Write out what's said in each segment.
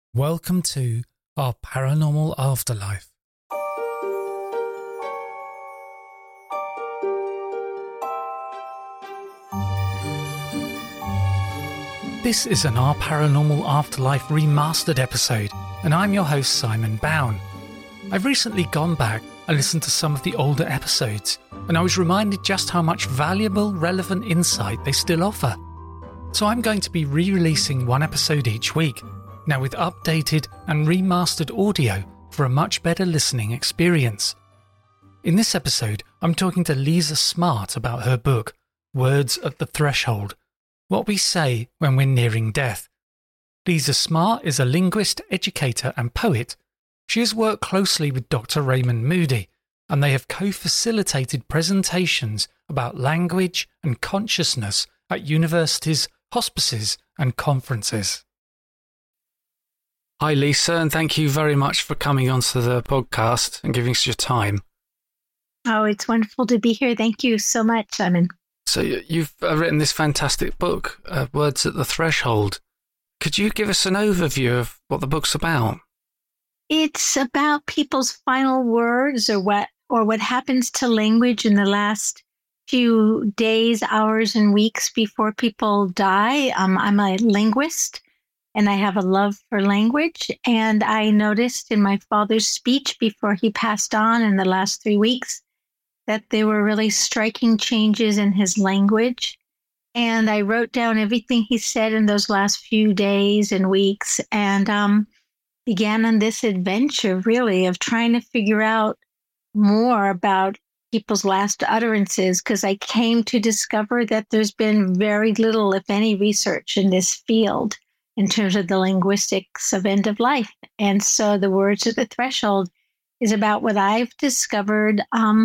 Welcome to our paranormal afterlife. This is an Our Paranormal Afterlife remastered episode, and I'm your host Simon Bown. I've recently gone back and listened to some of the older episodes, and I was reminded just how much valuable, relevant insight they still offer. So I'm going to be re-releasing one episode each week, now with updated and remastered audio for a much better listening experience. In this episode, I'm talking to Lisa Smart about her book, Words at the Threshold, What We Say When We're Nearing Death. Lisa Smart is a linguist, educator and poet. She has worked closely with Dr. Raymond Moody, and they have co-facilitated presentations about language and consciousness at universities, hospices and conferences. Hi Lisa, and thank you very much for coming onto the podcast and giving us your time. Oh, it's wonderful to be here. Thank you so much, Simon. So you've written this fantastic book, Words at the Threshold. Could you give us an overview of what the book's about? It's about people's final words or what happens to language in the last few days, hours, and weeks before people die. I'm a linguist, and I have a love for language. And I noticed in my father's speech before he passed on in the last 3 weeks that there were really striking changes in his language. And I wrote down everything he said in those last few days and weeks, and began on this adventure, really, of trying to figure out more about people's last utterances, because I came to discover that there's been very little, if any, research in this field in terms of the linguistics of end of life. And so the Words at the Threshold is about what I've discovered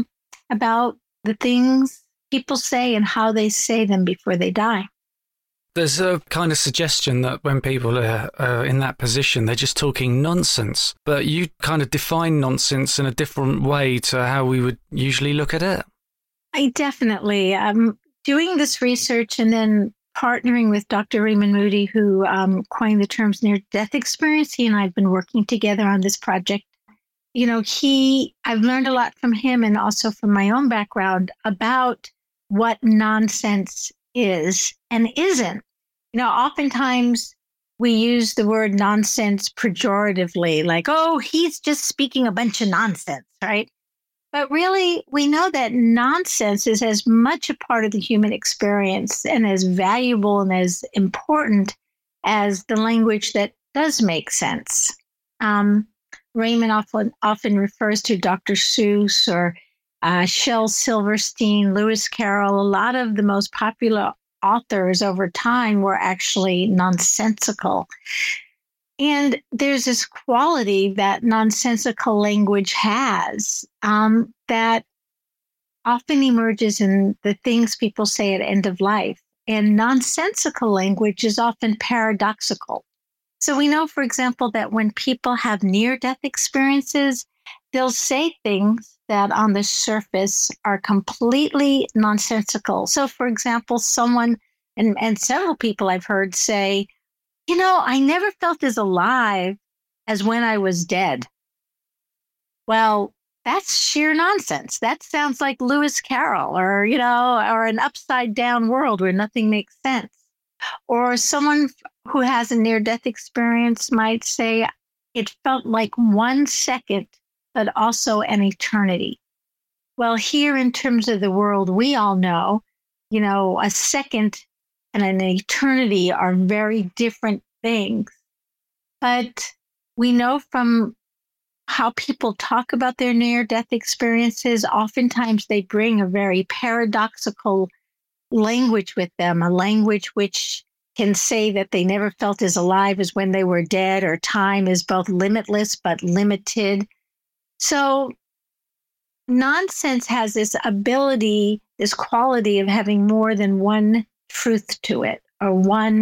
about the things people say and how they say them before they die. There's a kind of suggestion that when people are in that position, they're just talking nonsense. But you kind of define nonsense in a different way to how we would usually look at it. I definitely am doing this research and then partnering with Dr. Raymond Moody, who coined the terms near-death experience. He and I have been working together on this project. You know, I've learned a lot from him and also from my own background about what nonsense is and isn't. You know, oftentimes we use the word nonsense pejoratively, like, oh, he's just speaking a bunch of nonsense, right? But really, we know that nonsense is as much a part of the human experience and as valuable and as important as the language that does make sense. Raymond often refers to Dr. Seuss or Shel Silverstein, Lewis Carroll. A lot of the most popular authors over time were actually nonsensical. And there's this quality that nonsensical language has that often emerges in the things people say at end of life. And nonsensical language is often paradoxical. So we know, for example, that when people have near-death experiences, they'll say things that on the surface are completely nonsensical. So, for example, someone, and several people I've heard say, you know, I never felt as alive as when I was dead. Well, that's sheer nonsense. That sounds like Lewis Carroll or an upside down world where nothing makes sense. Or someone who has a near-death experience might say, it felt like 1 second, but also an eternity. Well, here in terms of the world, we all know, a second and an eternity are very different things. But we know from how people talk about their near-death experiences, oftentimes they bring a very paradoxical language with them, a language which can say that they never felt as alive as when they were dead, or time is both limitless but limited. So nonsense has this ability, this quality of having more than one truth to it, or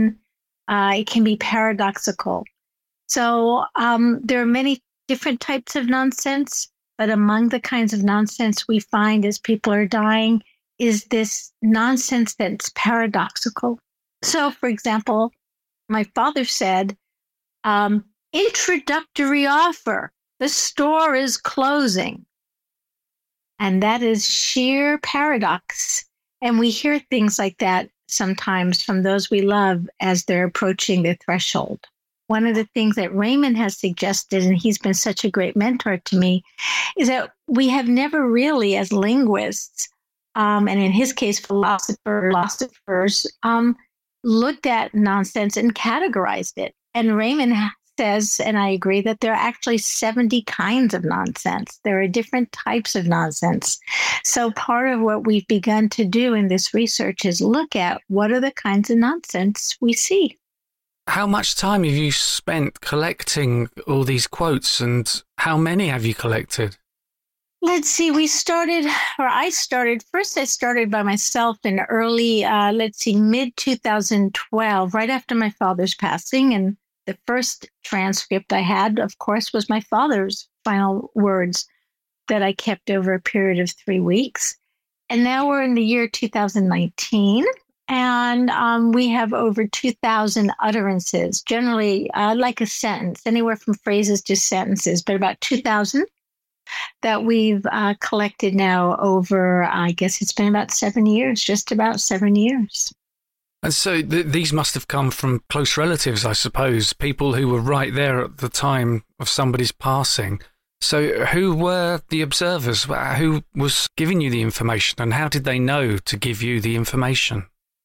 it can be paradoxical. So there are many different types of nonsense, but among the kinds of nonsense we find as people are dying is this nonsense that's paradoxical. So, for example, my father said, Introductory offer. The store is closing. And that is sheer paradox. And we hear things like that sometimes from those we love as they're approaching the threshold. One of the things that Raymond has suggested, and he's been such a great mentor to me, is that we have never really, as linguists, and in his case, philosophers, looked at nonsense and categorized it. And Raymond says, and I agree, that there are actually 70 kinds of nonsense. There are different types of nonsense. So part of what we've begun to do in this research is look at what are the kinds of nonsense we see. How much time have you spent collecting all these quotes, and how many have you collected? Let's see, I started by myself in early, mid-2012, right after my father's passing. And the first transcript I had, of course, was my father's final words that I kept over a period of 3 weeks. And now we're in the year 2019, and we have over 2,000 utterances, generally like a sentence, anywhere from phrases to sentences, but about 2,000. That we've collected now over, I guess it's been about 7 years, just about 7 years. And so these must have come from close relatives, I suppose, people who were right there at the time of somebody's passing. So who were the observers? Who was giving you the information, and how did they know to give you the information?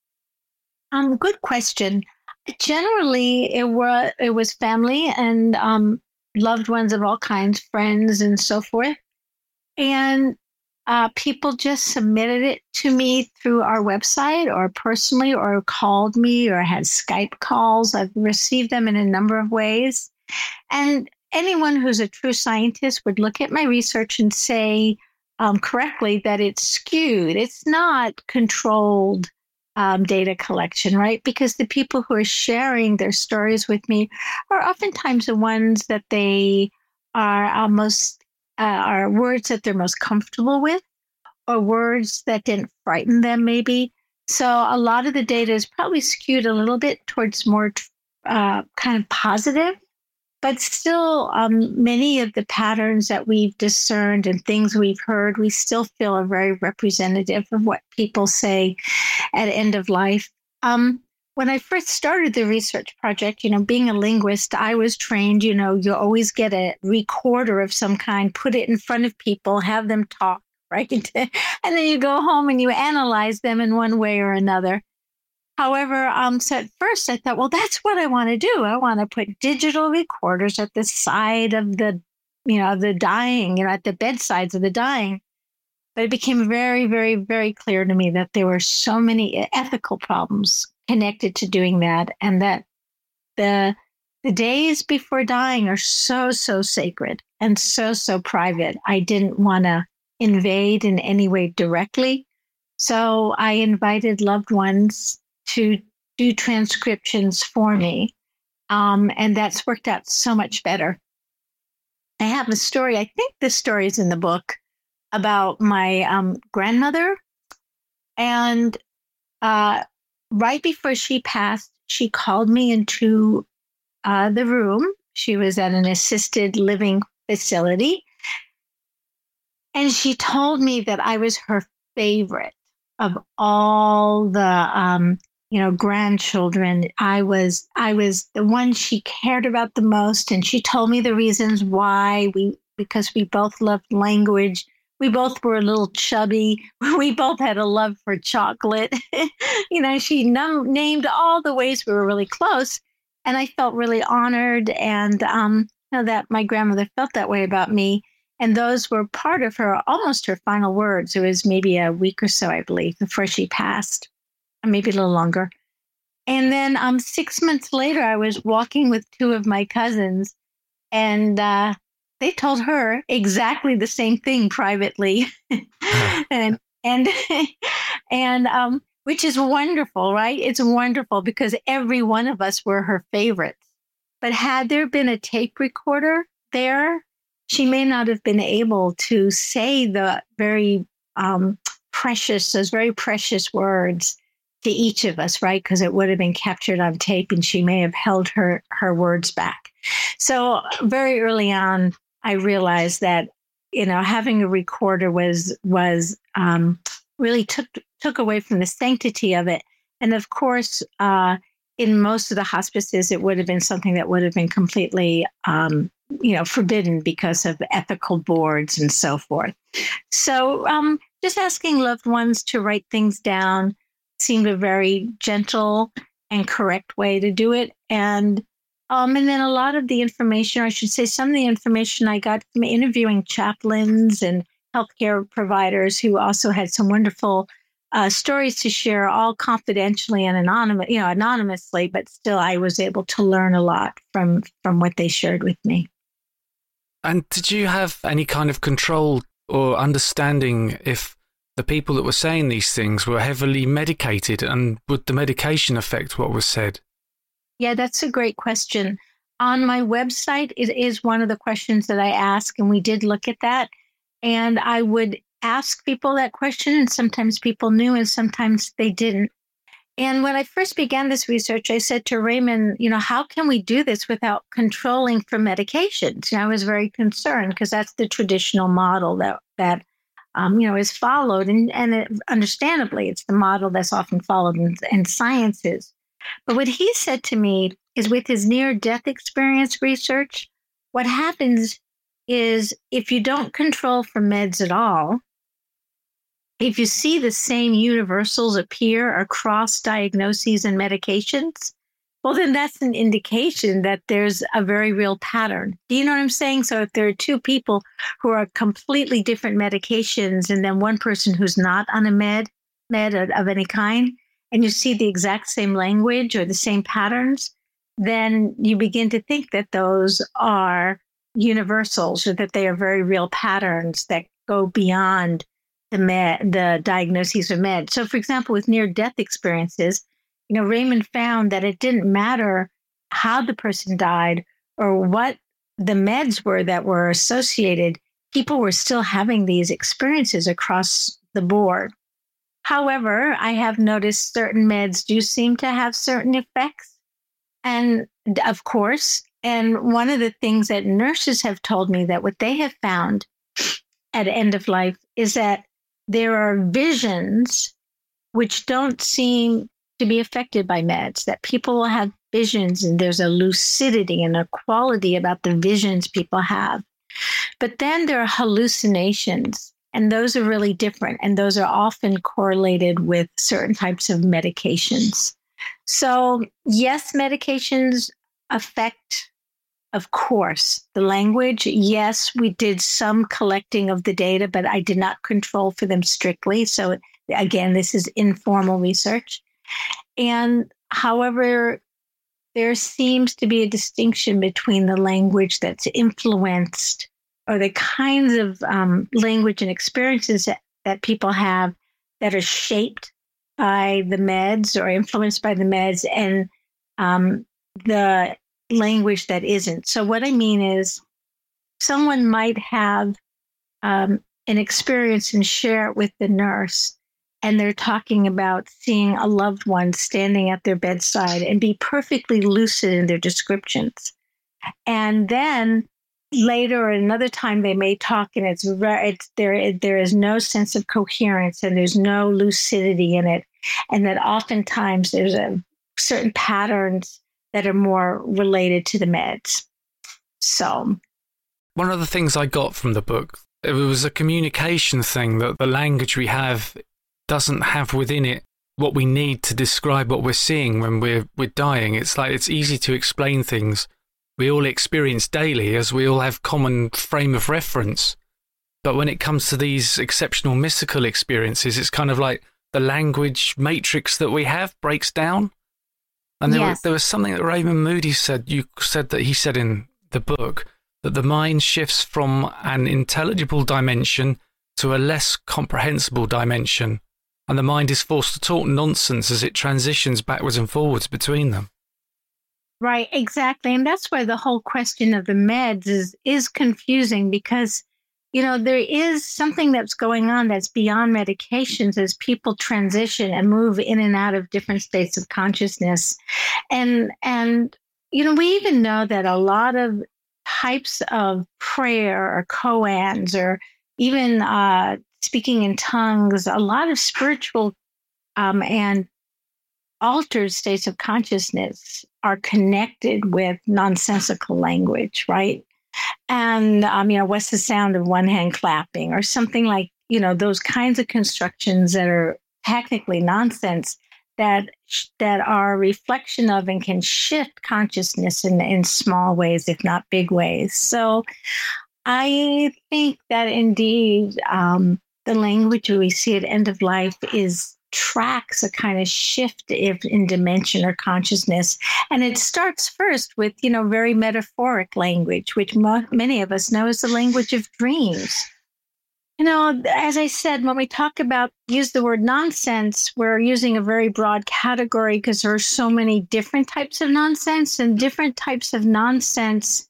Good question. Generally, it was family and loved ones of all kinds, friends and so forth. And people just submitted it to me through our website or personally, or called me or had Skype calls. I've received them in a number of ways. And anyone who's a true scientist would look at my research and say correctly that it's skewed. It's not controlled data collection, right? Because the people who are sharing their stories with me are oftentimes the ones that they are are words that they're most comfortable with, or words that didn't frighten them, maybe. So a lot of the data is probably skewed a little bit towards more kind of positive, but still many of the patterns that we've discerned and things we've heard, we still feel are very representative of what people say at end of life. When I first started the research project, being a linguist, I was trained, you always get a recorder of some kind, put it in front of people, have them talk, right? And then you go home and you analyze them in one way or another. However, so at first I thought, well, that's what I want to do. I want to put digital recorders at the side of the dying, at the bedsides of the dying. But it became very, very, very clear to me that there were so many ethical problems connected to doing that, and that the days before dying are so, so sacred and so, so private. I didn't want to invade in any way directly. So I invited loved ones to do transcriptions for me. And that's worked out so much better. I have a story, I think this story is in the book, about my grandmother. And right before she passed, she called me into the room. She was at an assisted living facility. And she told me that I was her favorite of all the grandchildren. I was the one she cared about the most. And she told me the reasons why. Because we both loved language. We both were a little chubby. We both had a love for chocolate. She named all the ways we were really close. And I felt really honored, and that my grandmother felt that way about me. And those were part of almost her final words. It was maybe a week or so, I believe, before she passed, or maybe a little longer. And then 6 months later, I was walking with two of my cousins, and they told her exactly the same thing privately, and which is wonderful, right? It's wonderful because every one of us were her favorites. But had there been a tape recorder there, she may not have been able to say the those very precious words to each of us, right? Because it would have been captured on tape and she may have held her words back. So very early on, I realized that, having a recorder was really took away from the sanctity of it. And of course, in most of the hospices, it would have been something that would have been completely, forbidden because of ethical boards and so forth. So just asking loved ones to write things down seemed a very gentle and correct way to do it. And then a lot of the information, or I should say some of the information I got from interviewing chaplains and healthcare providers who also had some wonderful stories to share, all confidentially and anonymously, but still I was able to learn a lot from what they shared with me. And did you have any kind of control or understanding if the people that were saying these things were heavily medicated, and would the medication affect what was said? Yeah, that's a great question. On my website, it is one of the questions that I ask, and we did look at that. And I would ask people that question, and sometimes people knew and sometimes they didn't. And when I first began this research, I said to Raymond, how can we do this without controlling for medications? And I was very concerned because that's the traditional model that is followed. And understandably, it's the model that's often followed in sciences. But what he said to me is, with his near-death experience research, what happens is if you don't control for meds at all, if you see the same universals appear across diagnoses and medications, well, then that's an indication that there's a very real pattern. Do you know what I'm saying? So if there are two people who are completely different medications and then one person who's not on a med of any kind, and you see the exact same language or the same patterns, then you begin to think that those are universals, or that they are very real patterns that go beyond the diagnoses of med. So, for example, with near-death experiences, Raymond found that it didn't matter how the person died or what the meds were that were associated. People were still having these experiences across the board. However, I have noticed certain meds do seem to have certain effects. And of course, and one of the things that nurses have told me, that what they have found at end of life is that there are visions which don't seem to be affected by meds, that people will have visions and there's a lucidity and a quality about the visions people have. But then there are hallucinations, and those are really different. And those are often correlated with certain types of medications. So yes, medications affect, of course, the language. Yes, we did some collecting of the data, but I did not control for them strictly. So again, this is informal research. And however, there seems to be a distinction between the language that's influenced, or the kinds of language and experiences that people have that are shaped by the meds or influenced by the meds, and the language that isn't. So what I mean is, someone might have an experience and share it with the nurse, and they're talking about seeing a loved one standing at their bedside and be perfectly lucid in their descriptions. And then later or another time they may talk, and there is no sense of coherence and there's no lucidity in it. And that oftentimes there's certain patterns that are more related to the meds. So one of the things I got from the book, it was a communication thing, that the language we have doesn't have within it what we need to describe what we're seeing when we're dying. It's like it's easy to explain things we all experience daily, as we all have common frame of reference. But when it comes to these exceptional mystical experiences, it's kind of like the language matrix that we have breaks down. And there was something that Raymond Moody said. You said that he said in the book that the mind shifts from an intelligible dimension to a less comprehensible dimension, and the mind is forced to talk nonsense as it transitions backwards and forwards between them. Right, exactly. And that's why the whole question of the meds is confusing, because, there is something that's going on that's beyond medications as people transition and move in and out of different states of consciousness. And we even know that a lot of types of prayer or koans or even speaking in tongues, a lot of spiritual and altered states of consciousness are connected with nonsensical language, right? And, what's the sound of one hand clapping or something like, those kinds of constructions that are technically nonsense that are a reflection of and can shift consciousness in small ways, if not big ways. So I think that indeed the language we see at end of life tracks a kind of shift in dimension or consciousness. And it starts first with, very metaphoric language, which many of us know is the language of dreams. As I said, when we use the word nonsense, we're using a very broad category because there are so many different types of nonsense, and different types of nonsense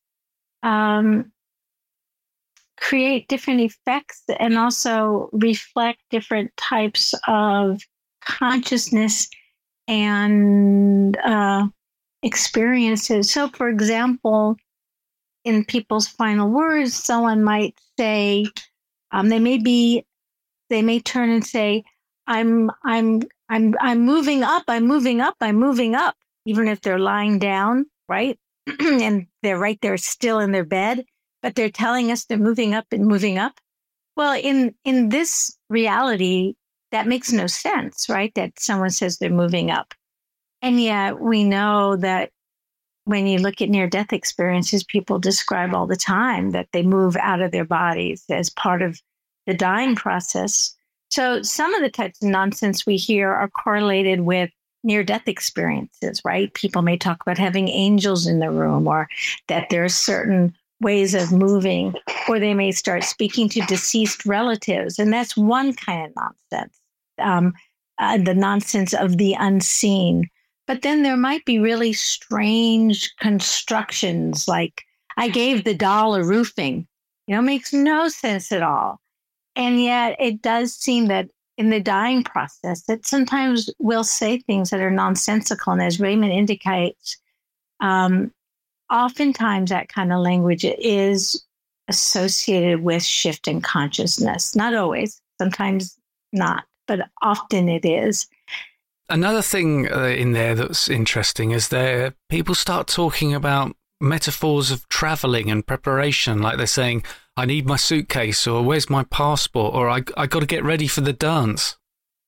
create different effects and also reflect different types of consciousness and experiences. So, for example, in people's final words, someone might say, they may turn and say, I'm moving up, I'm moving up, I'm moving up, even if they're lying down, right? And they're right there still in their bed, but they're telling us they're moving up and moving up. Well, in this reality, that makes no sense, right? That someone says they're moving up. And yet we know that when you look at near-death experiences, people describe all the time that they move out of their bodies as part of the dying process. So some of the types of nonsense we hear are correlated with near-death experiences, right? People may talk about having angels in the room, or that there are certain ways of moving, or they may start speaking to deceased relatives. And that's one kind of nonsense, the nonsense of the unseen. But then there might be really strange constructions, like I gave the doll a roofing. Makes no sense at all. And yet it does seem that in the dying process, that sometimes we'll say things that are nonsensical. And as Raymond indicates, oftentimes that kind of language is associated with shift in consciousness. Not always, sometimes not, but often it is. Another thing in there that's interesting is people start talking about metaphors of traveling and preparation, like they're saying, I need my suitcase, or where's my passport, or I got to get ready for the dance.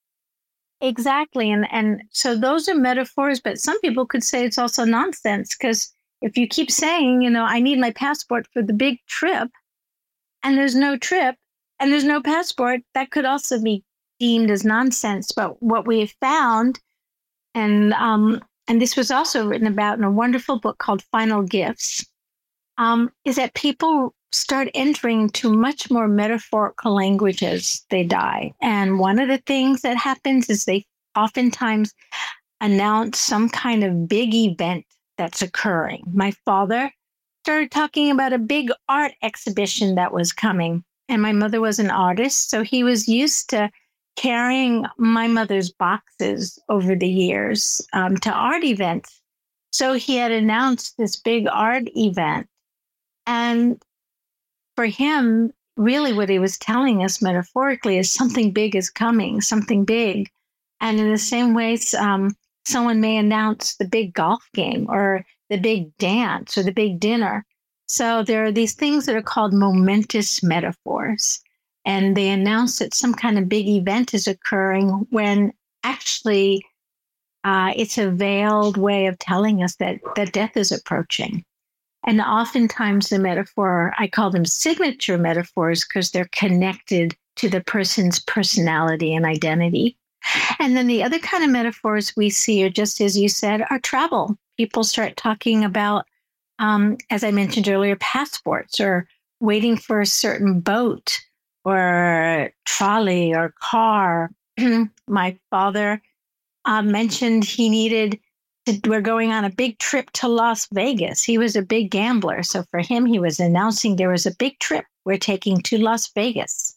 Exactly. And so those are metaphors, but some people could say it's also nonsense, because if you keep saying, I need my passport for the big trip, and there's no trip and there's no passport, that could also be deemed as nonsense. But what we have found, and this was also written about in a wonderful book called Final Gifts, is that people start entering into much more metaphorical language as they die. And one of the things that happens is they oftentimes announce some kind of big event that's occurring. My father started talking about a big art exhibition that was coming. And my mother was an artist, so he was used to carrying my mother's boxes over the years to art events. So he had announced this big art event. And for him, really what he was telling us metaphorically is something big is coming, something big. And in the same way, someone may announce the big golf game or the big dance or the big dinner. So there are these things that are called momentous metaphors. And they announce that some kind of big event is occurring when actually it's a veiled way of telling us that death is approaching. And oftentimes the metaphor, I call them signature metaphors because they're connected to the person's personality and identity. And then the other kind of metaphors we see are, just as you said, are travel. People start talking about, as I mentioned earlier, passports, or waiting for a certain boat or trolley or car. My father mentioned he needed we're going on a big trip to Las Vegas. He was a big gambler. So for him, he was announcing there was a big trip we're taking to Las Vegas.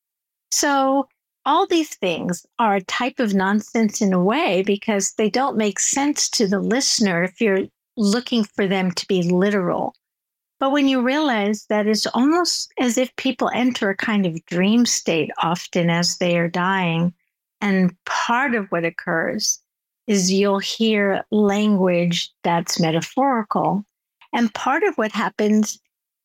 So all these things are a type of nonsense in a way because they don't make sense to the listener if you're looking for them to be literal. But when you realize that it's almost as if people enter a kind of dream state often as they are dying, and part of what occurs is you'll hear language that's metaphorical. And part of what happens,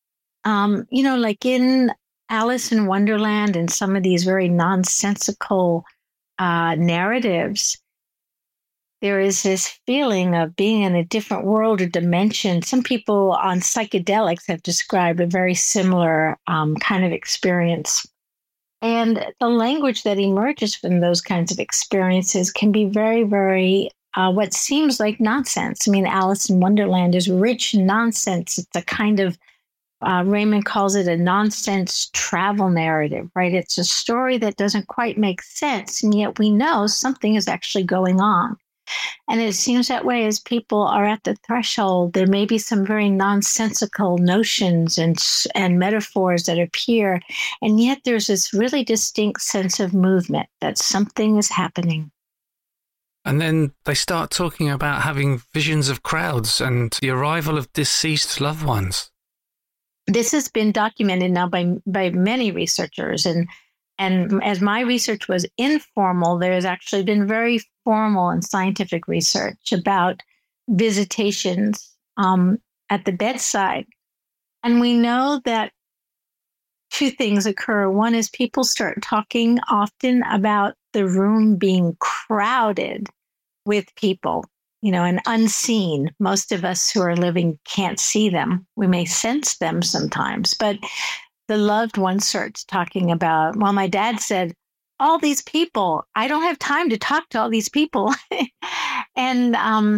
like in Alice in Wonderland and some of these very nonsensical narratives, there is this feeling of being in a different world or dimension. Some people on psychedelics have described a very similar kind of experience. And the language that emerges from those kinds of experiences can be very, very what seems like nonsense. I mean, Alice in Wonderland is rich nonsense. It's a kind of, Raymond calls it a nonsense travel narrative, right? It's a story that doesn't quite make sense, and yet we know something is actually going on. And it seems that way as people are at the threshold, there may be some very nonsensical notions and metaphors that appear, and yet there's this really distinct sense of movement, that something is happening. And then they start talking about having visions of crowds and the arrival of deceased loved ones. This has been documented now by many researchers, and as my research was informal, there has actually been very formal and scientific research about visitations at the bedside. And we know that two things occur. One is people start talking often about the room being crowded with people, and unseen. Most of us who are living can't see them. We may sense them sometimes, but the loved one starts talking about, well, my dad said, all these people, I don't have time to talk to all these people. and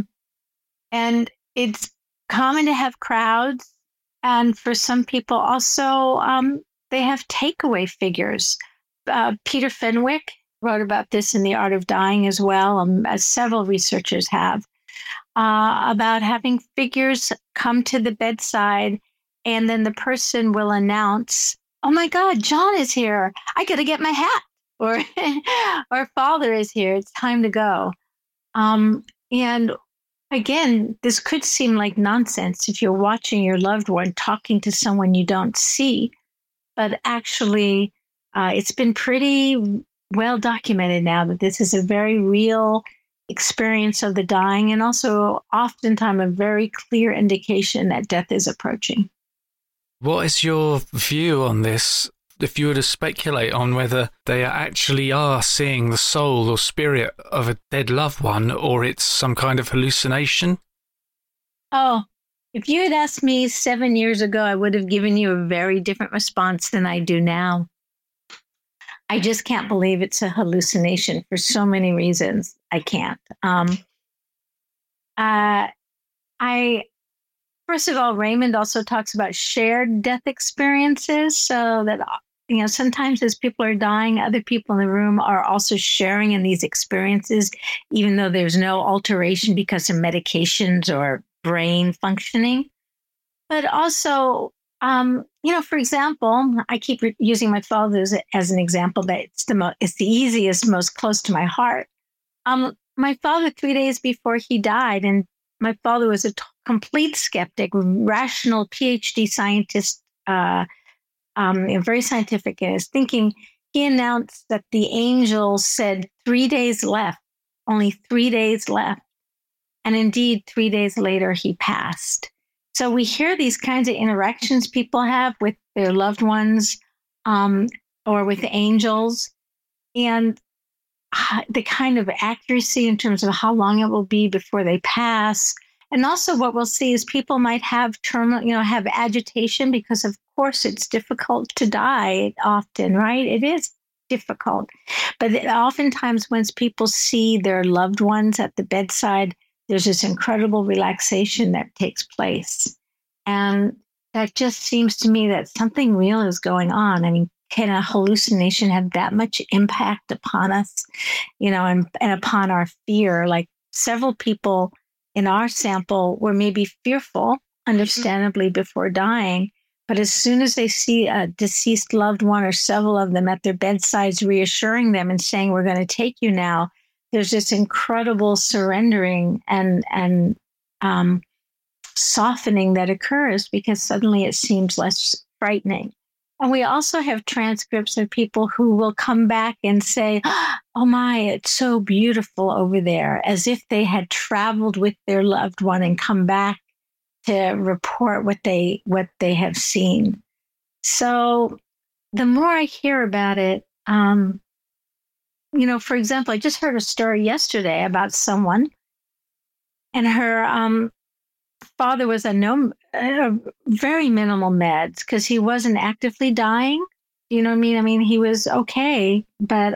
it's common to have crowds. And for some people also, they have takeaway figures. Peter Fenwick wrote about this in The Art of Dying as well, as several researchers have, about having figures come to the bedside, and then the person will announce, oh my God, John is here. I got to get my hat. Or father is here. It's time to go. And again, this could seem like nonsense if you're watching your loved one talking to someone you don't see. But actually, it's been pretty well documented now that this is a very real experience of the dying, and also oftentimes a very clear indication that death is approaching. What is your view on this? If you were to speculate on whether they actually are seeing the soul or spirit of a dead loved one, or it's some kind of hallucination? Oh, if you had asked me 7 years ago, I would have given you a very different response than I do now. I just can't believe it's a hallucination for so many reasons. I can't. First of all, Raymond also talks about shared death experiences, so that, sometimes as people are dying, other people in the room are also sharing in these experiences, even though there's no alteration because of medications or brain functioning. But also, for example, I keep using my father as an example, but it's the easiest, most close to my heart. My father, 3 days before he died, and my father was a complete skeptic, rational PhD scientist, very scientific in his thinking. He announced that the angel said 3 days left, only 3 days left. And indeed, 3 days later, he passed. So we hear these kinds of interactions people have with their loved ones or with the angels, and the kind of accuracy in terms of how long it will be before they pass. And also what we'll see is people might have have agitation because, of course, it's difficult to die often, right? It is difficult. But oftentimes when people see their loved ones at the bedside, there's this incredible relaxation that takes place. And that just seems to me that something real is going on. I mean, can a hallucination have that much impact upon us, and upon our fear? Like several people in our sample were maybe fearful, understandably, before dying. But as soon as they see a deceased loved one or several of them at their bedsides, reassuring them and saying, we're going to take you now, there's this incredible surrendering and softening that occurs because suddenly it seems less frightening. And we also have transcripts of people who will come back and say, oh my, it's so beautiful over there, as if they had traveled with their loved one and come back to report what they have seen. So the more I hear about it, for example, I just heard a story yesterday about someone, and her father was on very minimal meds because he wasn't actively dying. You know what I mean? I mean, he was okay, but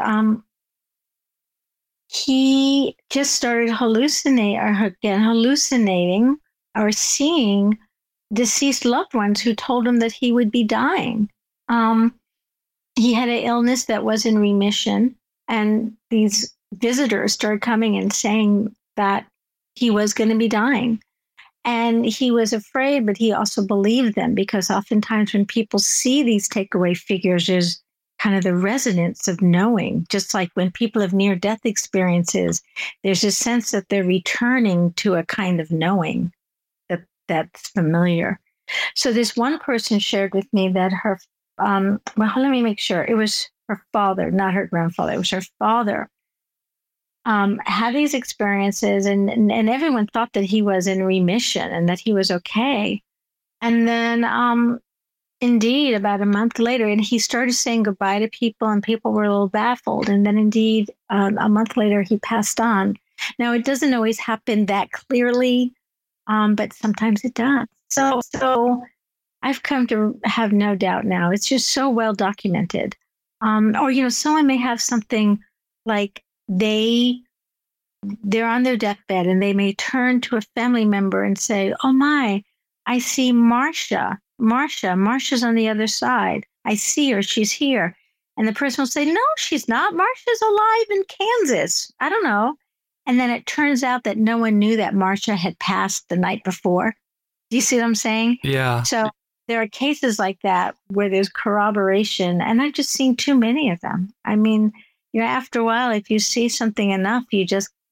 he just started hallucinating or seeing deceased loved ones who told him that he would be dying. He had an illness that was in remission, and these visitors started coming and saying that he was going to be dying. And he was afraid, but he also believed them, because oftentimes when people see these takeaway figures, there's kind of the resonance of knowing. Just like when people have near-death experiences, there's a sense that they're returning to a kind of knowing that's familiar. So this one person shared with me that her, let me make sure. It was her father, not her grandfather. It was her father. Had these experiences, and everyone thought that he was in remission and that he was okay. And then, indeed, about a month later, and he started saying goodbye to people, and people were a little baffled. And then, indeed, a month later, he passed on. Now, it doesn't always happen that clearly, but sometimes it does. So I've come to have no doubt now. It's just so well documented. Or, someone may have something like they're on their deathbed, and they may turn to a family member and say, oh my, I see Marcia. Marcia's on the other side. I see her. She's here. And the person will say, no, she's not. Marcia's alive in Kansas. I don't know. And then it turns out that no one knew that Marcia had passed the night before. Do you see what I'm saying? Yeah. So there are cases like that where there's corroboration, and I've just seen too many of them. I mean, after a while, if you see something enough, you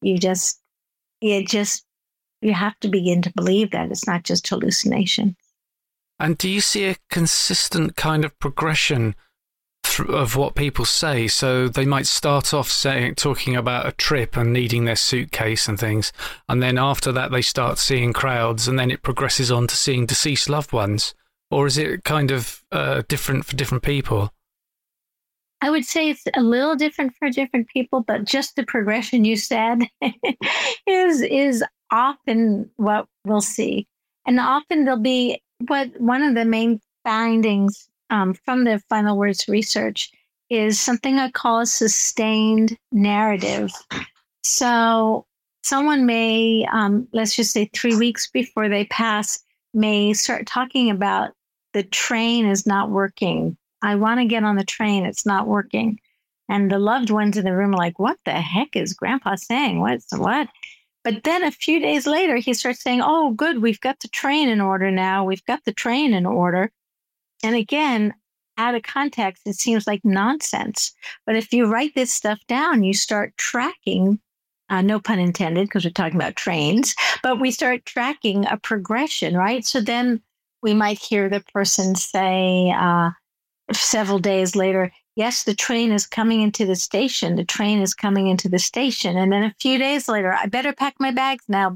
have to begin to believe that it's not just hallucination. And do you see a consistent kind of progression of what people say? So they might start off talking about a trip and needing their suitcase and things, and then after that they start seeing crowds, and then it progresses on to seeing deceased loved ones. Or is it kind of different for different people? I would say it's a little different for different people, but just the progression you said is often what we'll see. And often there'll be one of the main findings from the Final Words research is something I call a sustained narrative. So someone may, let's just say 3 weeks before they pass, may start talking about the train is not working. I want to get on the train. It's not working. And the loved ones in the room are like, what the heck is Grandpa saying? What? But then a few days later, he starts saying, oh, good, we've got the train in order now. We've got the train in order. And again, out of context, it seems like nonsense. But if you write this stuff down, you start tracking, no pun intended, because we're talking about trains, but we start tracking a progression, right? So then we might hear the person say, several days later, yes, the train is coming into the station. The train is coming into the station. And then a few days later, I better pack my bags now.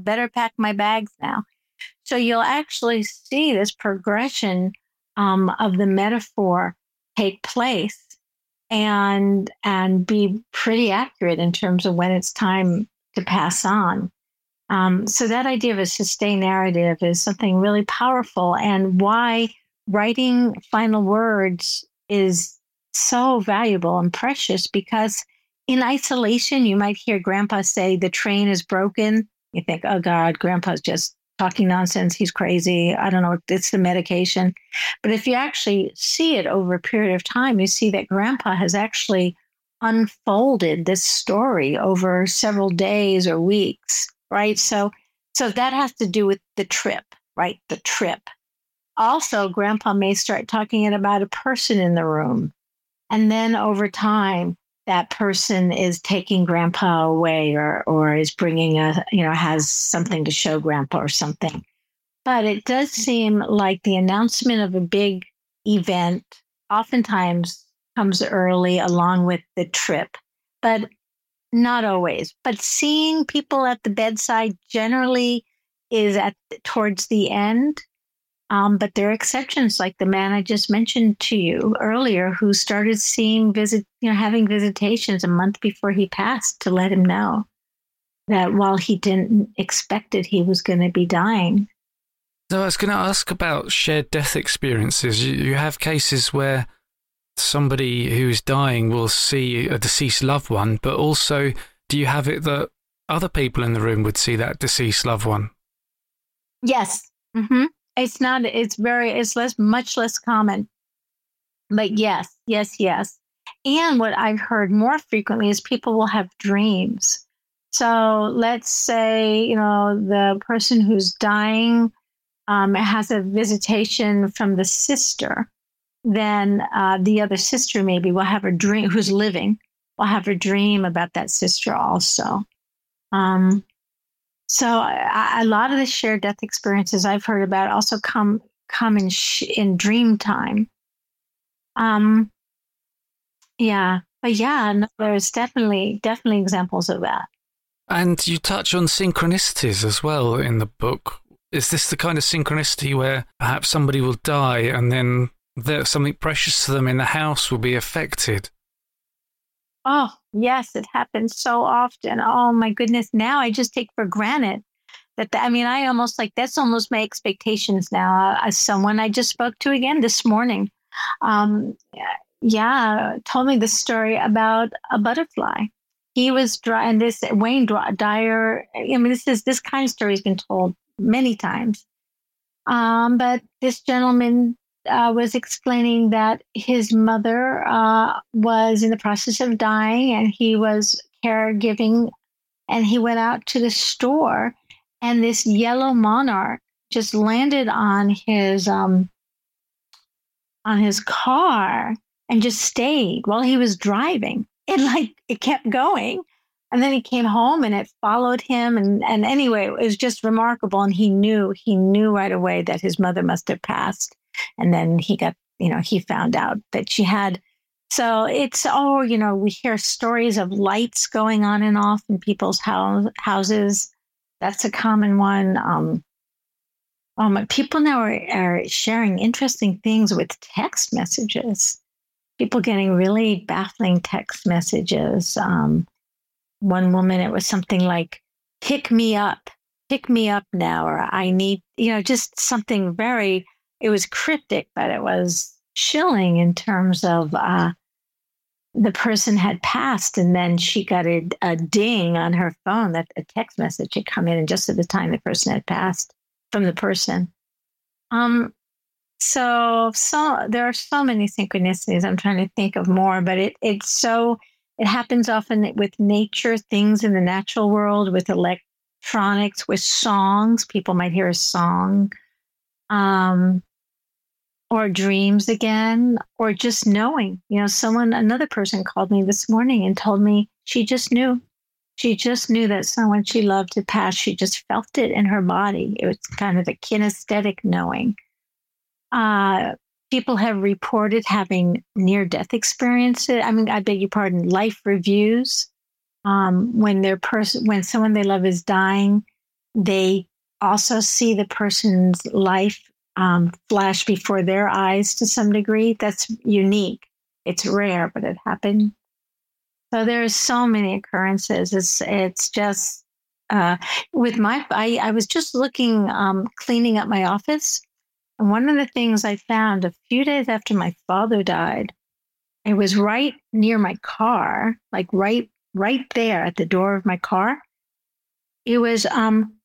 So you'll actually see this progression of the metaphor take place and be pretty accurate in terms of when it's time to pass on. So that idea of a sustained narrative is something really powerful, and why writing final words is so valuable and precious, because in isolation, you might hear Grandpa say the train is broken. You think, oh God, Grandpa's just talking nonsense. He's crazy. I don't know. It's the medication. But if you actually see it over a period of time, you see that Grandpa has actually unfolded this story over several days or weeks, right? So So that has to do with the trip, right? The trip. Also, grandpa may start talking about a person in the room. And then over time, that person is taking grandpa away or is bringing has something to show grandpa or something. But it does seem like the announcement of a big event oftentimes comes early along with the trip, but not always. But seeing people at the bedside generally is towards the end. But there are exceptions, like the man I just mentioned to you earlier, who started having visitations a month before he passed to let him know that while he didn't expect it, he was going to be dying. So I was going to ask about shared death experiences. You have cases where somebody who's dying will see a deceased loved one, but also do you have it that other people in the room would see that deceased loved one? Yes. Mm-hmm. Much less common. But yes. And what I've heard more frequently is people will have dreams. So let's say, the person who's dying has a visitation from the sister. Then the other sister maybe will have a dream, who's living, will have a dream about that sister also. So a lot of the shared death experiences I've heard about also come in dream time. But there's definitely examples of that. And you touch on synchronicities as well in the book. Is this the kind of synchronicity where perhaps somebody will die and then something precious to them in the house will be affected? Oh, yes, it happens so often. Oh, my goodness. Now I just take for granted I almost that's almost my expectations now. Someone I just spoke to again this morning, told me the story about a butterfly. He was and this Wayne Dyer. This kind of story has been told many times. But this gentleman was explaining that his mother was in the process of dying and he was caregiving, and he went out to the store and this yellow monarch just landed on his car and just stayed while he was driving. It kept going. And then he came home and it followed him. And anyway, it was just remarkable. And he knew right away that his mother must have passed. And then he found out that she had. So it's, we hear stories of lights going on and off in people's houses. That's a common one. People now are sharing interesting things with text messages. People getting really baffling text messages. One woman, it was something like, pick me up now, or I need, just something it was cryptic, but it was chilling in terms of the person had passed. And then she got a ding on her phone that a text message had come in, and just at the time the person had passed from the person. So there are so many synchronicities. I'm trying to think of more, but it happens often with nature, things in the natural world, with electronics, with songs. People might hear a song, or dreams again, or just knowing. Another person called me this morning and told me she just knew. She just knew that someone she loved had passed. She just felt it in her body. It was kind of a kinesthetic knowing. People have reported having near-death experiences. I beg your pardon, life reviews. When someone they love is dying, they also see the person's life flash before their eyes to some degree. That's unique. It's rare, but it happened. So there's so many occurrences. It's just I was just looking, cleaning up my office. And one of the things I found a few days after my father died, it was right near my car, like right there at the door of my car. It was an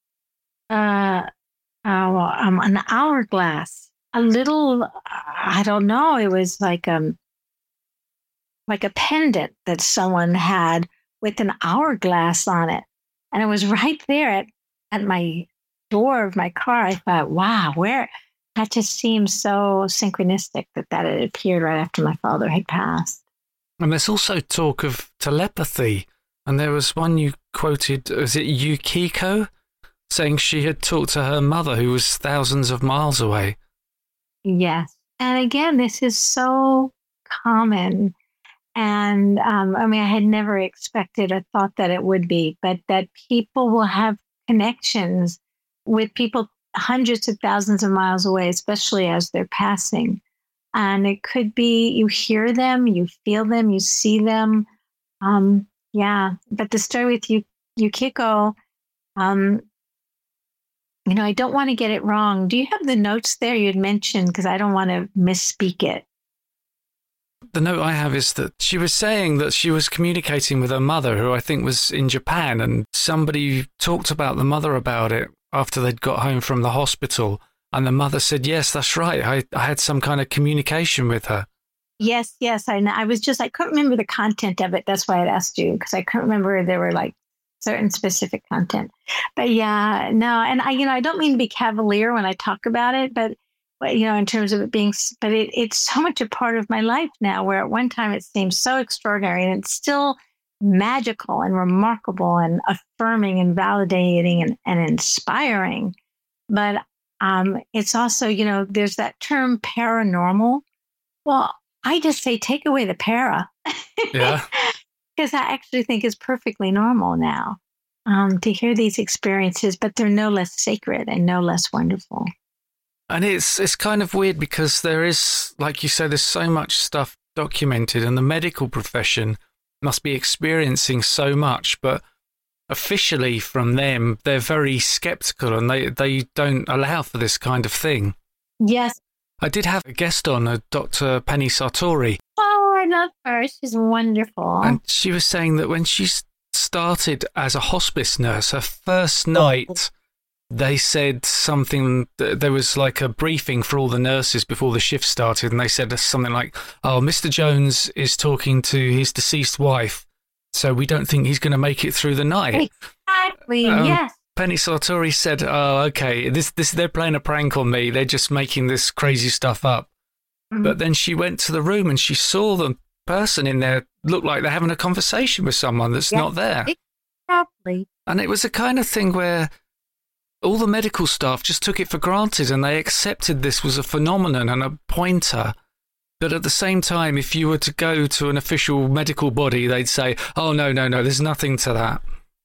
hourglass, a little, I don't know. It was like a pendant that someone had with an hourglass on it. And it was right there at my door of my car, I thought, wow, where that just seems so synchronistic that it appeared right after my father had passed. And there's also talk of telepathy. And there was one you quoted, was it Yukiko, saying she had talked to her mother who was thousands of miles away. Yes. And again, this is so common. And I had never expected or thought that it would be, but that people will have connections with people hundreds of thousands of miles away, especially as they're passing. And it could be you hear them, you feel them, you see them. Yeah. But the story with Yukiko, I don't want to get it wrong. Do you have the notes there you'd mentioned? Because I don't want to misspeak it. The note I have is that she was saying that she was communicating with her mother, who I think was in Japan, and somebody talked about the mother about it after they'd got home from the hospital. And the mother said, yes, that's right. I had some kind of communication with her. Yes. I couldn't remember the content of it. That's why I'd asked you, because I couldn't remember there were like certain specific content. But yeah, no. And I don't mean to be cavalier when I talk about it, but in terms of it being, but it's so much a part of my life now, where at one time it seemed so extraordinary, and it's still magical and remarkable and affirming and validating and inspiring. But it's also, there's that term paranormal. Well, I just say take away the para. Yeah. Because I actually think it's perfectly normal now to hear these experiences, but they're no less sacred and no less wonderful. And it's kind of weird because there is, like you say, there's so much stuff documented, and the medical profession must be experiencing so much, but officially from them, they're very skeptical, and they don't allow for this kind of thing. Yes. I did have a guest on, Dr. Penny Sartori. Oh, I love her. She's wonderful. And she was saying that when she started as a hospice nurse, her first night, they said something, there was like a briefing for all the nurses before the shift started, and they said something like, oh, Mr. Jones is talking to his deceased wife, so we don't think he's going to make it through the night. Exactly, yes. Penny Sartori said, oh, okay, this they're playing a prank on me, they're just making this crazy stuff up. Mm-hmm. But then she went to the room and she saw the person in there look like they're having a conversation with someone that's not there. Exactly. And it was a kind of thing where all the medical staff just took it for granted, and they accepted this was a phenomenon and a pointer. But at the same time, if you were to go to an official medical body, they'd say, oh, no, there's nothing to that.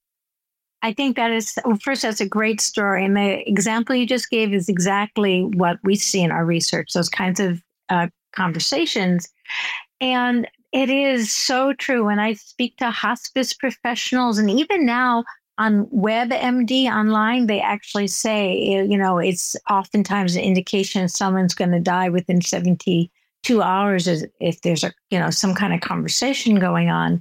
I think that is, first, that's a great story. And the example you just gave is exactly what we see in our research, those kinds of conversations. And it is so true. When I speak to hospice professionals, and even now, on WebMD online, they actually say, it's oftentimes an indication someone's going to die within 72 hours if there's some kind of conversation going on.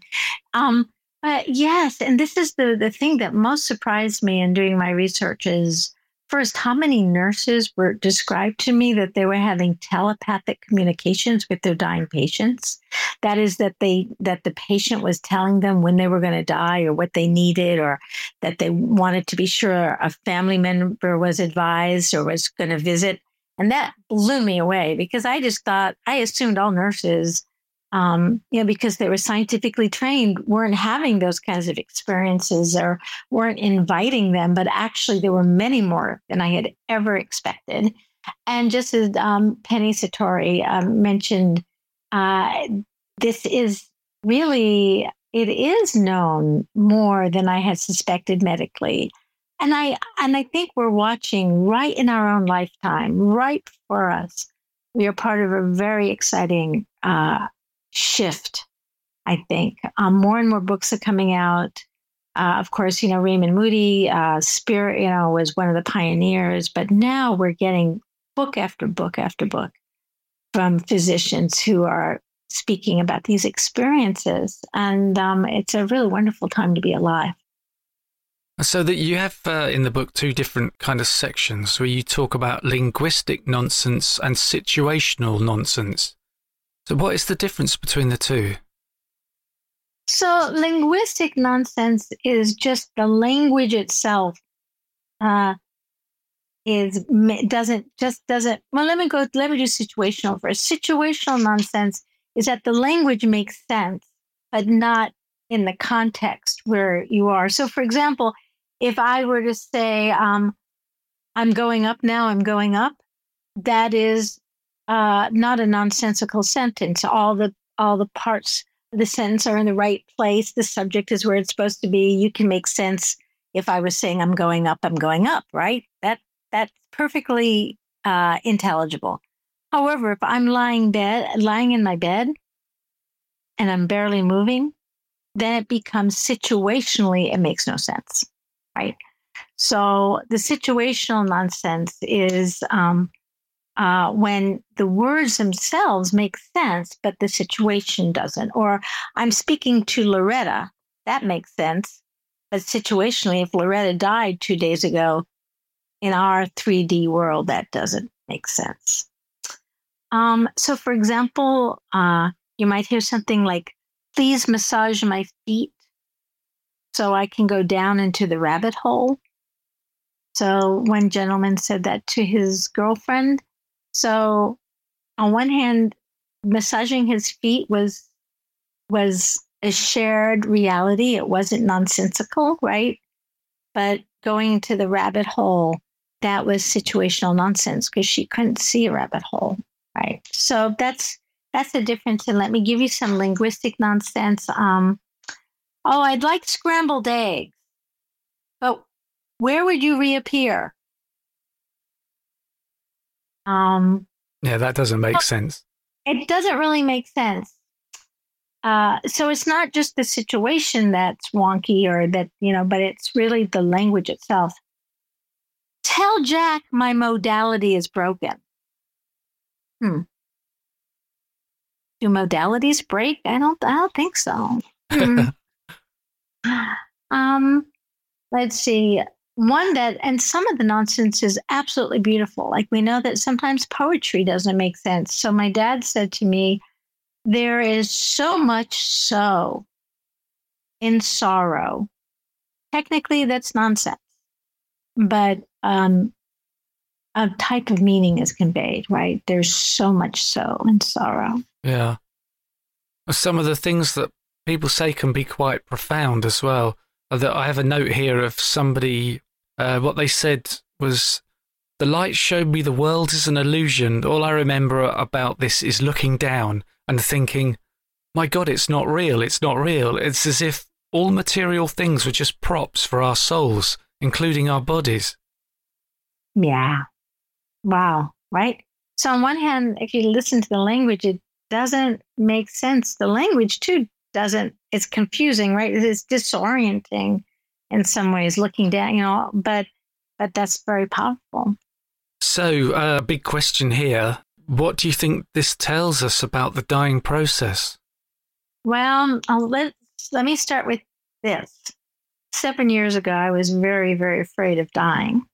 But yes, and this is the thing that most surprised me in doing my research is, first, how many nurses were described to me that they were having telepathic communications with their dying patients. That is, that the patient was telling them when they were going to die or what they needed, or that they wanted to be sure a family member was advised or was going to visit. And that blew me away, because I assumed all nurses, because they were scientifically trained, weren't having those kinds of experiences or weren't inviting them. But actually, there were many more than I had ever expected. And just as Penny Sartori mentioned, this is really, it is known more than I had suspected medically. And I think we're watching right in our own lifetime, right for us. We are part of a very exciting shift, I think. More and more books are coming out. Of course, Raymond Moody, Spirit, was one of the pioneers. But now we're getting book after book after book from physicians who are speaking about these experiences. And it's a really wonderful time to be alive. So that you have in the book two different kind of sections where you talk about linguistic nonsense and situational nonsense. So what is the difference between the two? So linguistic nonsense is just the language itself doesn't. Well, let me do situational first. Situational nonsense is that the language makes sense, but not in the context where you are. So, for example, if I were to say, I'm going up now, I'm going up, that is not a nonsensical sentence. All the parts of the sentence are in the right place. The subject is where it's supposed to be. You can make sense if I was saying I'm going up, right? That's perfectly intelligible. However, if I'm lying in my bed and I'm barely moving, then it becomes situationally, it makes no sense, right? So the situational nonsense is when the words themselves make sense, but the situation doesn't. Or I'm speaking to Loretta, that makes sense. But situationally, if Loretta died 2 days ago, in our 3D world, that doesn't make sense. So, for example, you might hear something like, please massage my feet so I can go down into the rabbit hole. So one gentleman said that to his girlfriend. So on one hand, massaging his feet was a shared reality. It wasn't nonsensical, right? But going to the rabbit hole, that was situational nonsense because she couldn't see a rabbit hole, right? So that's the difference. And let me give you some linguistic nonsense. I'd like scrambled eggs. But where would you reappear? Yeah, that doesn't make sense. It doesn't really make sense. So it's not just the situation that's wonky or that, but it's really the language itself. Tell Jack my modality is broken. Do modalities break? I don't think so. Let's see. One and some of the nonsense is absolutely beautiful. Like we know that sometimes poetry doesn't make sense. So my dad said to me, there is so much so in sorrow. Technically, that's nonsense, but a type of meaning is conveyed, right? There's so much so in sorrow. Yeah. Some of the things that people say can be quite profound as well. I have a note here of somebody, what they said was, the light showed me the world is an illusion. All I remember about this is looking down and thinking, my God, it's not real. It's not real. It's as if all material things were just props for our souls, including our bodies. Yeah. Wow. Right. So on one hand, if you listen to the language, it doesn't make sense. The language too it's confusing, right? It's disorienting in some ways, looking down, but that's very powerful. So, big question here. What do you think this tells us about the dying process? Well, let me start with this. 7 years ago, I was very, very afraid of dying.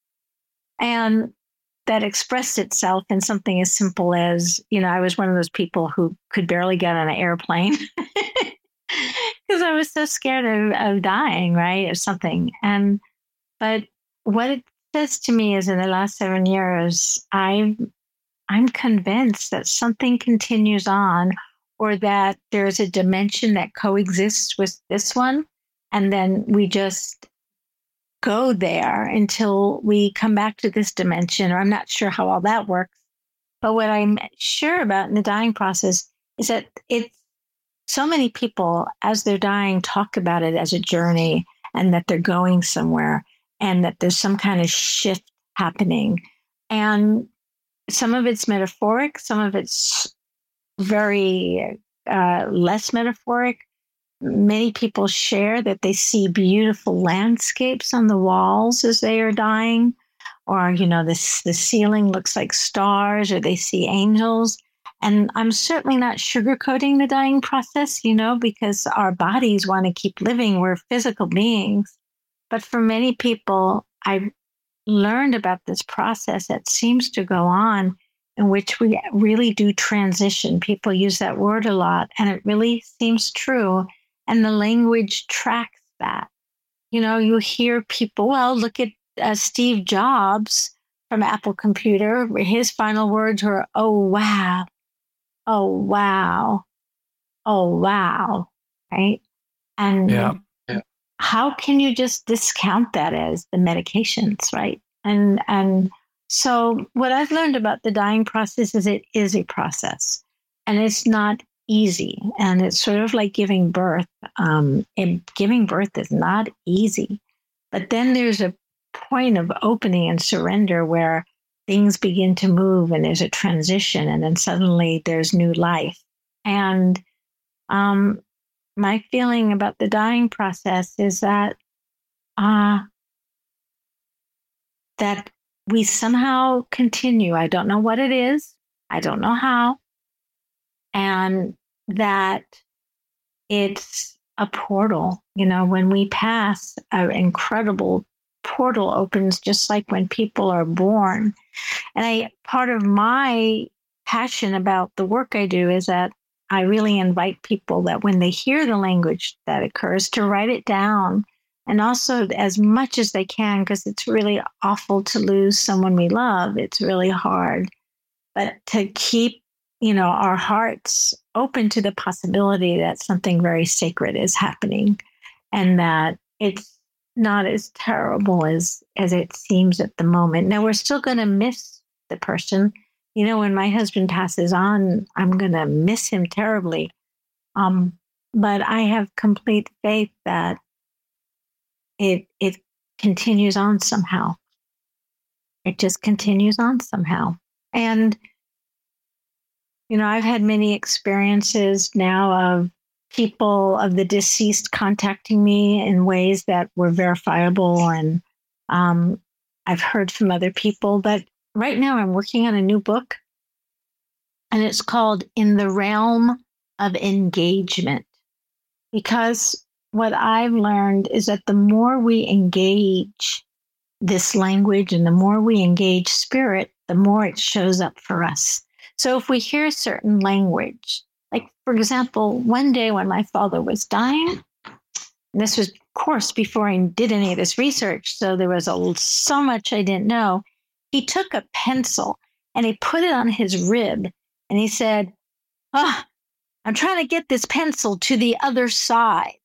And that expressed itself in something as simple as, I was one of those people who could barely get on an airplane because I was so scared of dying, right? Of something. But what it says to me is in the last 7 years, I'm convinced that something continues on, or that there's a dimension that coexists with this one. And then we just go there until we come back to this dimension, or I'm not sure how all that works. But what I'm sure about in the dying process is that it's so many people, as they're dying, talk about it as a journey, and that they're going somewhere, and that there's some kind of shift happening. And some of it's metaphoric, some of it's very less metaphoric. Many people share that they see beautiful landscapes on the walls as they are dying, or, the ceiling looks like stars, or they see angels. And I'm certainly not sugarcoating the dying process, because our bodies want to keep living. We're physical beings. But for many people, I've learned about this process that seems to go on, in which we really do transition. People use that word a lot, and it really seems true. And the language tracks that. You hear people, look at Steve Jobs, from Apple Computer. His final words were, "Oh, wow. Oh, wow. Oh, wow." Right? And Yeah. how can you just discount that as the medications, right? And so what I've learned about the dying process is it is a process, and it's not easy. And it's sort of like giving birth. And giving birth is not easy. But then there's a point of opening and surrender where things begin to move and there's a transition, and then suddenly there's new life. And my feeling about the dying process is that that we somehow continue. I don't know what it is. I don't know how. And that it's a portal. When we pass, an incredible portal opens, just like when people are born. And part of my passion about the work I do is that I really invite people that when they hear the language that occurs to write it down, and also as much as they can, because it's really awful to lose someone we love. It's really hard, but to keep, our hearts open to the possibility that something very sacred is happening, and that it's not as terrible as it seems at the moment. Now, we're still going to miss the person. When my husband passes on, I'm going to miss him terribly. But I have complete faith that it continues on somehow. It just continues on somehow. And, I've had many experiences now of people of the deceased contacting me in ways that were verifiable. And I've heard from other people. But right now I'm working on a new book, and it's called In the Realm of Engagement. Because what I've learned is that the more we engage this language and the more we engage spirit, the more it shows up for us. So if we hear certain language, like, for example, one day when my father was dying, and this was, of course, before I did any of this research, so there was so much I didn't know, he took a pencil and he put it on his rib, and he said, I'm trying to get this pencil to the other side.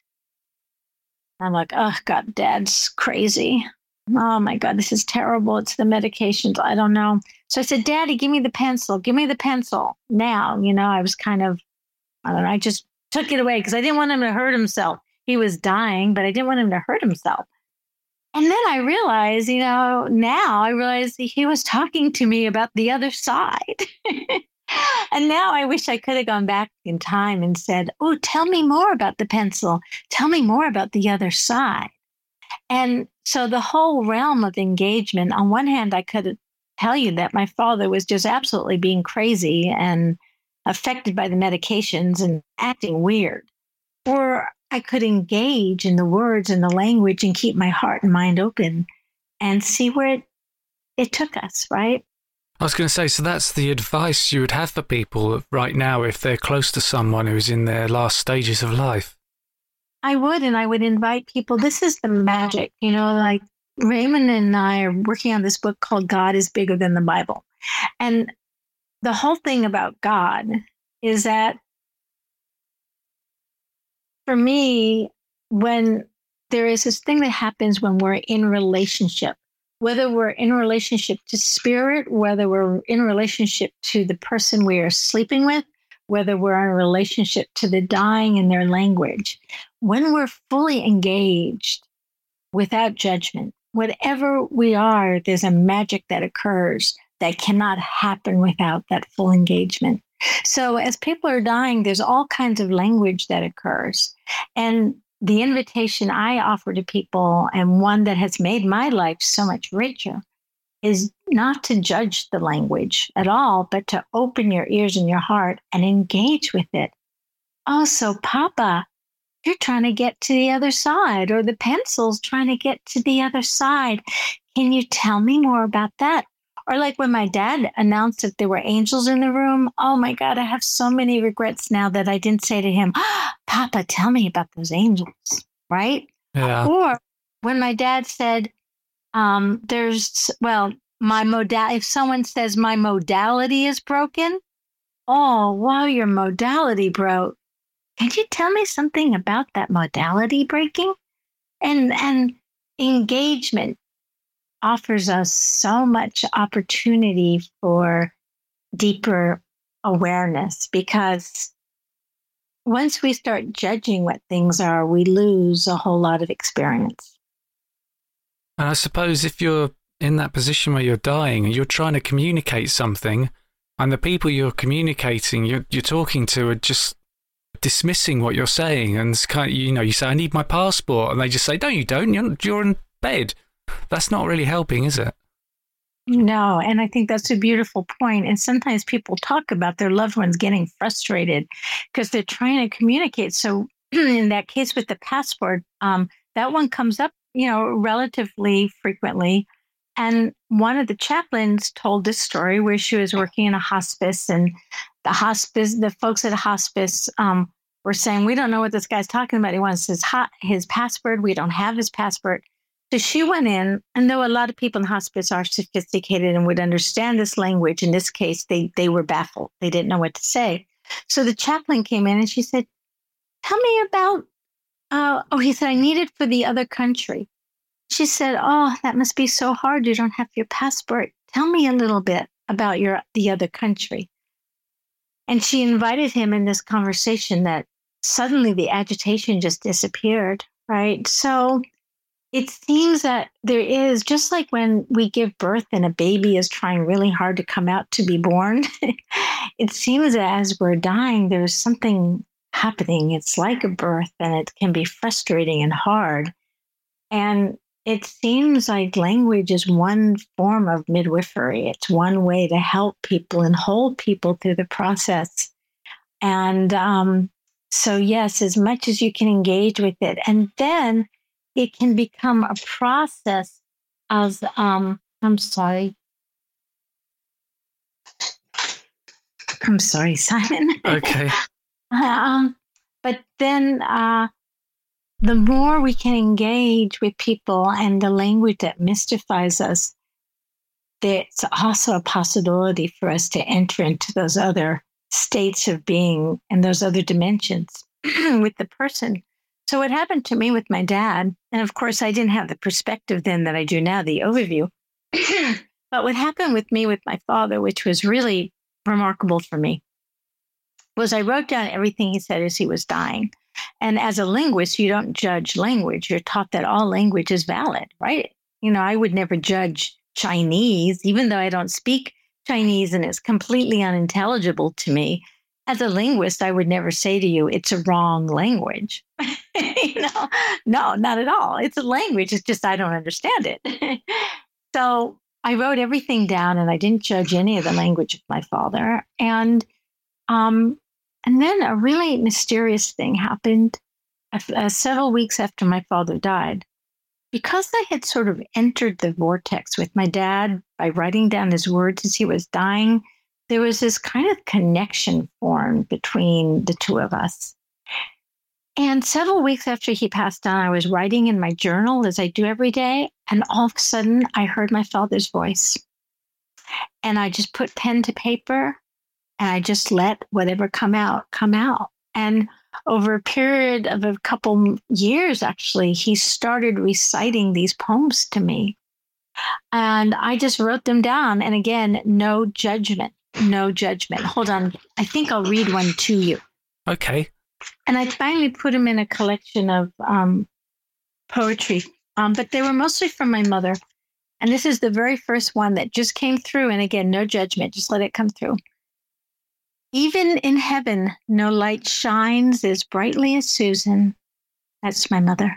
I'm like, oh, God, Dad's crazy. Oh, my God, this is terrible. It's the medications. I don't know. So I said, Daddy, give me the pencil. Give me the pencil now. I was kind of, I don't know, I just took it away because I didn't want him to hurt himself. He was dying, but I didn't want him to hurt himself. And then I realized, now I realize he was talking to me about the other side. And now I wish I could have gone back in time and said, oh, tell me more about the pencil. Tell me more about the other side. And so the whole realm of engagement, on one hand, I could tell you that my father was just absolutely being crazy and affected by the medications and acting weird. Or I could engage in the words and the language and keep my heart and mind open and see where it took us, right? I was going to say, so that's the advice you would have for people right now if they're close to someone who's in their last stages of life. I would, and I would invite people. This is the magic, like Raymond and I are working on this book called God is Bigger Than the Bible. And the whole thing about God is that for me, when there is this thing that happens when we're in relationship, whether we're in relationship to spirit, whether we're in relationship to the person we are sleeping with, whether we're in relationship to the dying in their language, when we're fully engaged without judgment, whatever we are, there's a magic that occurs that cannot happen without that full engagement. So as people are dying, there's all kinds of language that occurs. And the invitation I offer to people, and one that has made my life so much richer, is not to judge the language at all, but to open your ears and your heart and engage with it. Oh, so Papa, you're trying to get to the other side, or the pencil's trying to get to the other side. Can you tell me more about that? Or like when my dad announced that there were angels in the room. Oh my God, I have so many regrets now that I didn't say to him, Papa, tell me about those angels, right? Yeah. Or when my dad said, if someone says my modality is broken, oh, wow, your modality broke. Can you tell me something about that modality breaking? And engagement offers us so much opportunity for deeper awareness, because once we start judging what things are, we lose a whole lot of experience. And I suppose if you're in that position where you're dying and you're trying to communicate something, and the people you're communicating, you're talking to, are just dismissing what you're saying, and it's kind of, you say, I need my passport, and they just say, no, you don't. You're in bed. That's not really helping, is it? No, and I think that's a beautiful point. And sometimes people talk about their loved ones getting frustrated because they're trying to communicate. So in that case with the passport, that one comes up, relatively frequently. And one of the chaplains told this story where she was working in a hospice, and the folks at a hospice were saying, we don't know what this guy's talking about. He wants his passport. We don't have his passport. So she went in, and though a lot of people in hospice are sophisticated and would understand this language, in this case, they were baffled. They didn't know what to say. So the chaplain came in and she said, tell me about, he said, I need it for the other country. She said, oh, that must be so hard. You don't have your passport. Tell me a little bit about the other country. And she invited him in this conversation that suddenly the agitation just disappeared, right? So it seems that there is, just like when we give birth and a baby is trying really hard to come out to be born, it seems that as we're dying, there's something happening. It's like a birth, and it can be frustrating and hard. And it seems like language is one form of midwifery. It's one way to help people and hold people through the process. And so, yes, as much as you can engage with it. And then it can become a process of, I'm sorry, Simon. Okay. But then the more we can engage with people and the language that mystifies us, there's also a possibility for us to enter into those other states of being and those other dimensions with the person. So what happened to me with my dad, and of course I didn't have the perspective then that I do now, the overview, but what happened with me with my father, which was really remarkable for me, was I wrote down everything he said as he was dying. And as a linguist, you don't judge language. You're taught that all language is valid, right? I would never judge Chinese, even though I don't speak Chinese and it's completely unintelligible to me. As a linguist, I would never say to you, it's a wrong language. No, not at all. It's a language. It's just I don't understand it. So I wrote everything down, and I didn't judge any of the language of my father. And then a really mysterious thing happened several weeks after my father died. Because I had sort of entered the vortex with my dad by writing down his words as he was dying, there was this kind of connection formed between the two of us. And several weeks after he passed on, I was writing in my journal, as I do every day, and all of a sudden I heard my father's voice. And I just put pen to paper, and I just let whatever come out. And over a period of a couple years, actually, he started reciting these poems to me. And I just wrote them down. And again, no judgment. Hold on. I think I'll read one to you. Okay. And I finally put them in a collection of poetry, but they were mostly from my mother. And this is the very first one that just came through. And again, no judgment. Just let it come through. Even in heaven, no light shines as brightly as Susan. That's my mother.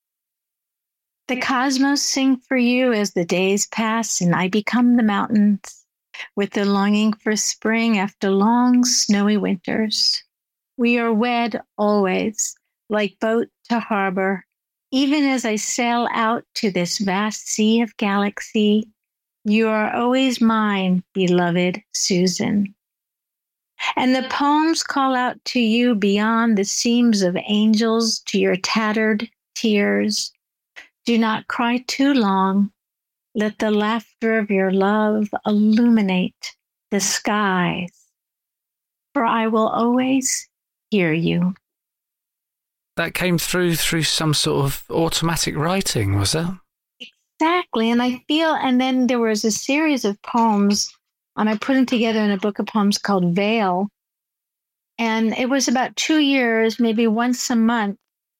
The cosmos sing for you as the days pass, and I become the mountains with the longing for spring after long snowy winters. We are wed always, like boat to harbor. Even as I sail out to this vast sea of galaxy, you are always mine, beloved Susan. And the poems call out to you beyond the seams of angels to your tattered tears. Do not cry too long. Let the laughter of your love illuminate the skies, for I will always hear you. That came through some sort of automatic writing, was it? Exactly. And I feel, and then there was a series of poems, and I put them together in a book of poems called Veil. And it was about 2 years, maybe once a month.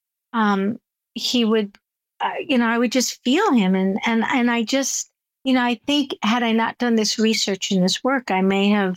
He would, I would just feel him. And I just, I think had I not done this research and this work, I may have,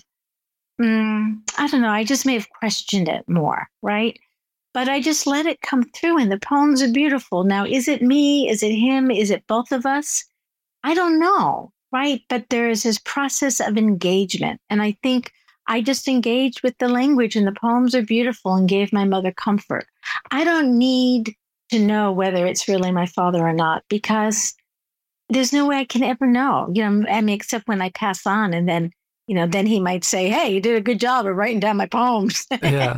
I don't know, I just may have questioned it more, right? But I just let it come through, and the poems are beautiful. Now, is it me? Is it him? Is it both of us? I don't know, right? But there is this process of engagement. And I think I just engaged with the language, and the poems are beautiful and gave my mother comfort. I don't need to know whether it's really my father or not, because there's no way I can ever know, except when I pass on, and then, then he might say, hey, you did a good job of writing down my poems. Yeah.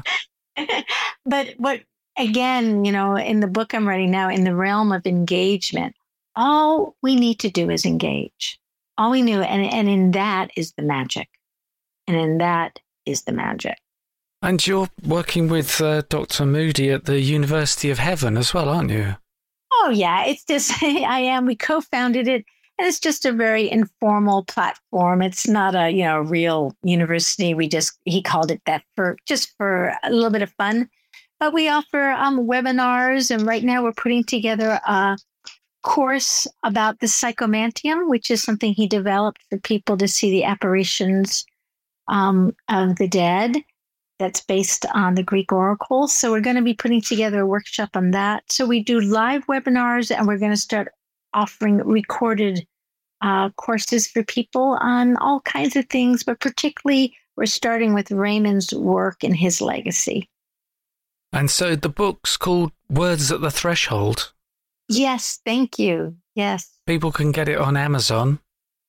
But again, in the book I'm writing now, in the realm of engagement, all we need to do is engage. All we knew, and in that is the magic. And in that is the magic. And you're working with Dr. Moody at the University of Heaven as well, aren't you? Oh, yeah. It's just, I am. We co-founded it. And it's just a very informal platform. It's not a, real university. He called it that for a little bit of fun. But we offer webinars. And right now we're putting together a course about the psychomantium, which is something he developed for people to see the apparitions of the dead. That's based on the Greek oracles. So we're going to be putting together a workshop on that. So we do live webinars, and we're going to start offering recorded courses for people on all kinds of things, but particularly we're starting with Raymond's work and his legacy. And so the book's called Words at the Threshold. Yes, thank you. Yes. People can get it on Amazon.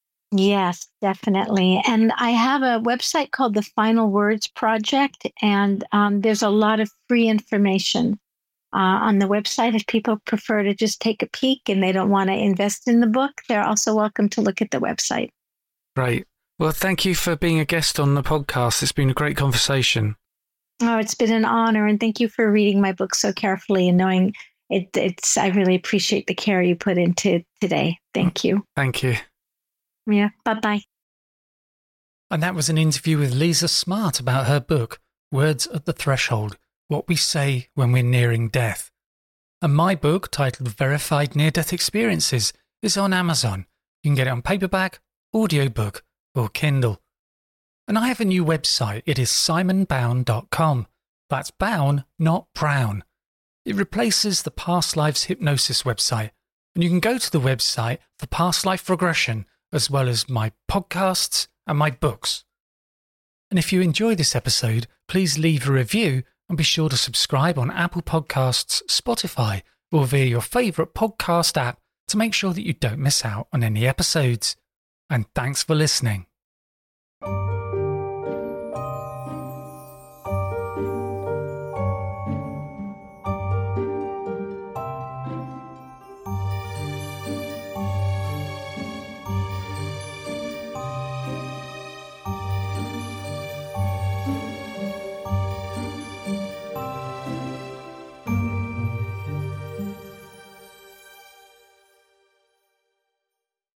Yes, definitely. And I have a website called the Final Words Project, and there's a lot of free information on the website. If people prefer to just take a peek and they don't want to invest in the book, they're also welcome to look at the website. Great. Well, thank you for being a guest on the podcast. It's been a great conversation. Oh, it's been an honor, and thank you for reading my book so carefully and knowing I really appreciate the care you put into today. Thank you. Thank you. Yeah, bye-bye. And that was an interview with Lisa Smart about her book, Words at the Threshold, What We Say When We're Nearing Death. And my book, titled Verified Near-Death Experiences, is on Amazon. You can get it on paperback, audiobook, or Kindle. And I have a new website. It is simonbown.com. That's Bown, not Brown. It replaces the Past Lives Hypnosis website, and you can go to the website for past life regression, as well as my podcasts and my books. And if you enjoy this episode, please leave a review and be sure to subscribe on Apple Podcasts, Spotify, or via your favourite podcast app to make sure that you don't miss out on any episodes. And thanks for listening.